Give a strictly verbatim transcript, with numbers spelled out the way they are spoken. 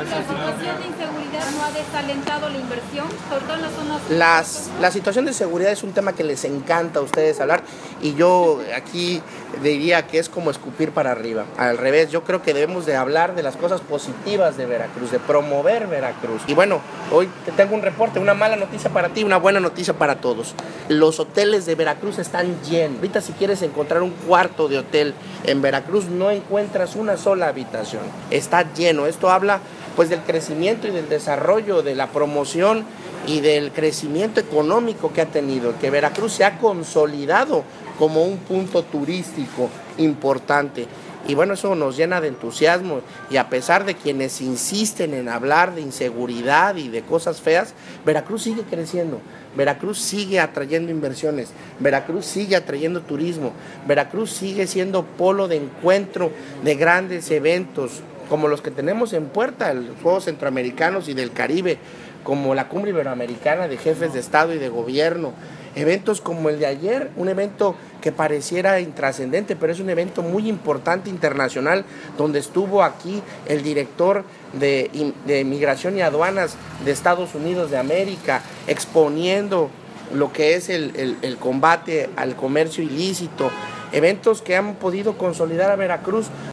La situación de inseguridad no ha desalentado la inversión, sobre todo en las zonas... Las, la situación de seguridad es un tema que les encanta a ustedes hablar y yo aquí diría que es como escupir para arriba. Al revés, yo creo que debemos de hablar de las cosas positivas de Veracruz, de promover Veracruz. Y bueno, hoy te tengo un reporte, una mala noticia para ti, una buena noticia para todos. Los hoteles de Veracruz están llenos. Ahorita si quieres encontrar un cuarto de hotel en Veracruz no encuentras una sola habitación. Está lleno. Esto habla pues del crecimiento y del desarrollo, de la promoción y del crecimiento económico que ha tenido, que Veracruz se ha consolidado como un punto turístico importante. Y bueno, eso nos llena de entusiasmo y a pesar de quienes insisten en hablar de inseguridad y de cosas feas, Veracruz sigue creciendo, Veracruz sigue atrayendo inversiones, Veracruz sigue atrayendo turismo, Veracruz sigue siendo polo de encuentro de grandes eventos como los que tenemos en puerta, los Juegos Centroamericanos y del Caribe, como la Cumbre Iberoamericana de Jefes de Estado y de Gobierno, eventos como el de ayer, un evento que pareciera intrascendente, pero es un evento muy importante internacional, donde estuvo aquí el director de, de Migración y Aduanas de Estados Unidos de América, exponiendo lo que es el, el, el combate al comercio ilícito, eventos que han podido consolidar a Veracruz